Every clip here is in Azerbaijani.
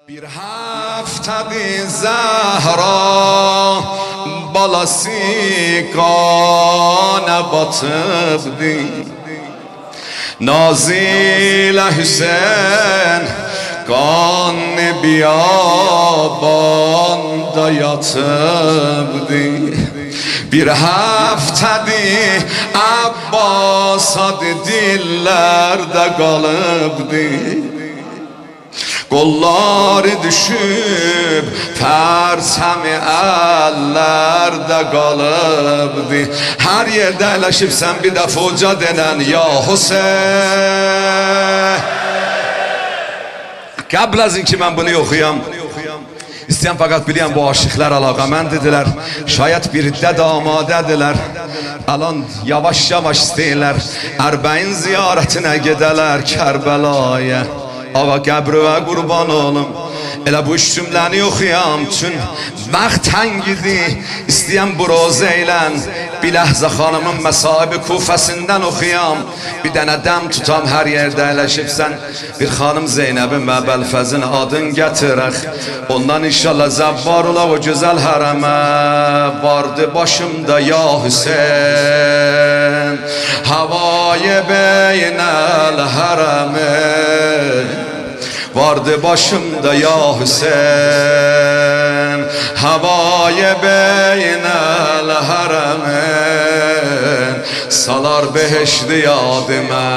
Bir haftadi Zahra balası kana batıbdı. Nazile Hüseyin kan biyabanda yatıbdı. Bir haftadi Abbas adı dillerde kalıbdı. Qolları düşüb Pərsəmi əllərdə qalıbdı. Hər yerdə əyləşibsən bir dəfə uca denən Ya Hüseyin. Qəbl az ki mən bunu oxuyam, İstəyəm fəqət biləyəm bu aşıqlar əlaqəməndirlər. Şayət bir dəd amadədirlər. Alan yavaş-yavaş istəyirlər Ərbəin ziyarətinə gedələr Kərbəlaya. Ağa qəbrə qurban olum. Elə bu üç cümləni oxuyam. Çün vaxt təngidir. İstəyəm bu rozə eylən Biləhzə xanımın Məsaibi Kufəsindən oxuyam. Bir dənə dəm tutam hər yerdə əyləşibsən. Bir xanım Zeynəbin Məbəlfəzin adın gətirək. Ondan inşallah zəvvar olaq o gözəl hərəmə. Vardı başımda ya Hüseyin Havayı beynəl hərəmi. Vardı başımda ya Hüseyin Havayı beynəl hərəmin. Salar behişdi yadımə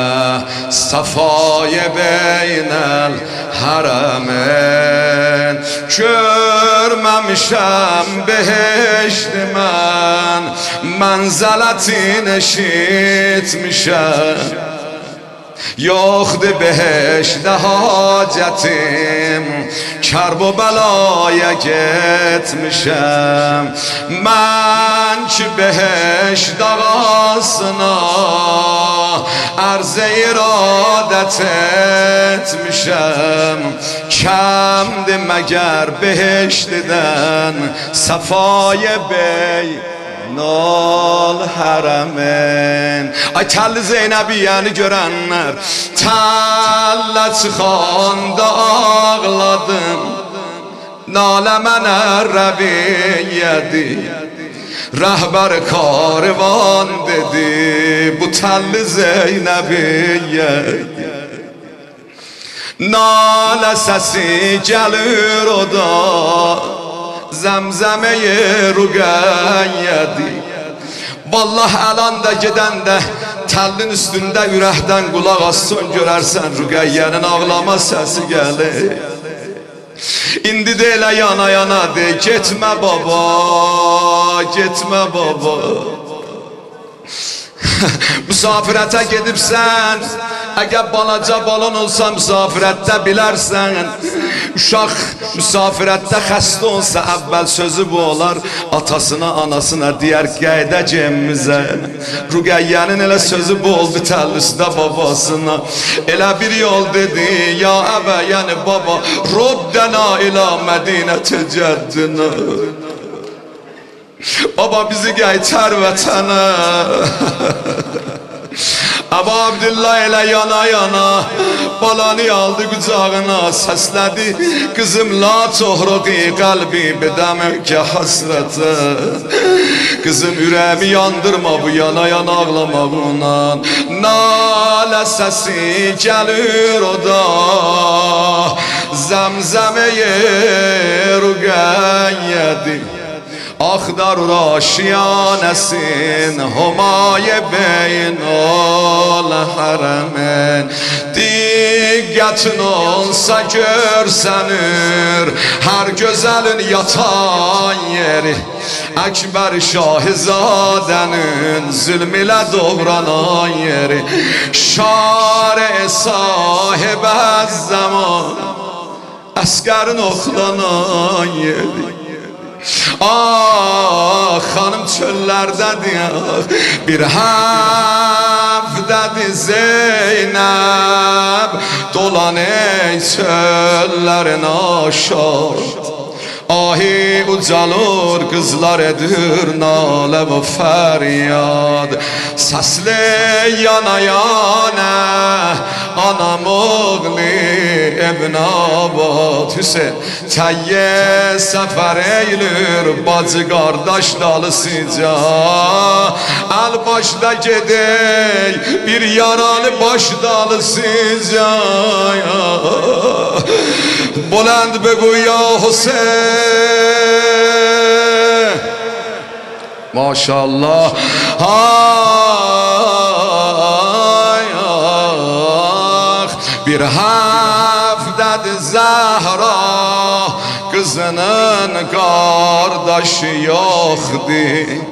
Safayı beynəl hərəmin. Görməmişəm behişdi mən Mənzələtin eşitmişəm. Yoxdur behişdə hacətim Kərb o bəlaya getmişəm. Mən ki behişd ağasına Ərz-i iradət etmişəm. Kəmdir məgər behişdidən Səfayı bey Nol hərəmin. Ay təlli Zeynəbiyyəni görənlər Təllə çıxanda ağladım. Nalə mənə rəviyyədi Rəhbər karvan dedi Bu təlli Zeynəbiyyə. Nalə səsi gəlir o da Zəmzəməyi Rüqəyyədi. Vallah əlan da gedən də Təllin üstündə ürəkdən qulaq assın görərsən Rüqəyyənin ağlama səsi gəlir. İndi də elə yana yana de Getmə baba, getmə baba. Müsafirətə gedibsən Əgər balaca balon olsa müsafirətdə bilərsən. Uşaq müsafirətdə xəstə olsa əvvəl sözü bu olar Atasına, anasına deyər qeydəcəmizə. Rüqəyyənin elə sözü bu oldu təllisdə babasına. Elə bir yol dedi ya əbə yəni baba Roddəna ilə Mədinə-ti cəddinə. Baba bizi qaytar vətənə. Əbu Abdillah elə yana yana balanı aldı qucağına səslədi. Qızım la tohruqi qəlbi bedəməkə həsrətə. Qızım ürəyimi yandırma bu yana yana ağlamağına. Nalə səsi gəlir o da Zəmzəməyi Rüqəyyədi. Axdarur aşiyanəsin Humayə beynol hərəmin. Diqqətin olsa görsənir Hər gözəlin yatan yeri Əkbər Şahizadənin zülm ilə doğranan yeri. Şar-ı sahib əz zaman Əsqərin oxlanan yeri. Ah xanım çöllərdədir Bir həftədir Zeynəb Dolan ey çöllərin aşar. Ahi ucalır kızlar edir nale ve feryad. Sesli yana yana anam oğlu Ebn Abad. Hüseyin teyye sefer eylir bacı kardeş dalısıca. El başda gedey bir yaralı baş dalısıca. Buland begu ya Hüseyin. Maşallah. Bir haftadır Zahra kızının kardeşi yoktu.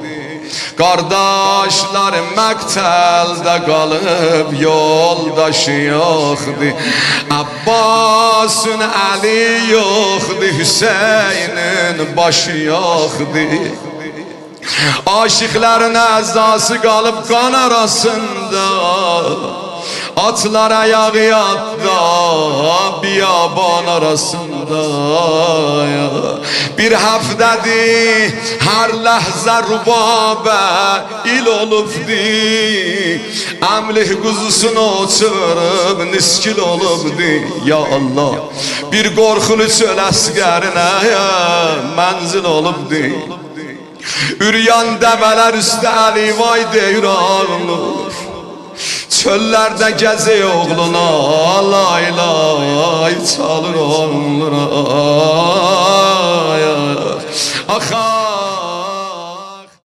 Kardeşler məktəldə qalıb yoldaşı yoxdur. Abbasın əli yoxdur, Hüseynin başı yoxdur. Aşıqların əzası qalıb qan arasında. Atlar ayağı yatda biyaban arasında. Bir həftədir hər ləhzə rubabə il olubdi. Əmlih quzusunu uçurub niskil olubdi. Ya Allah, bir qorxulu çöl əsgərinə mənzil olubdi. Üryan dəvələr üstə əlivay deyir ağlır. Çöllerde gezi oğluna lay lay çalır onlara. Aha.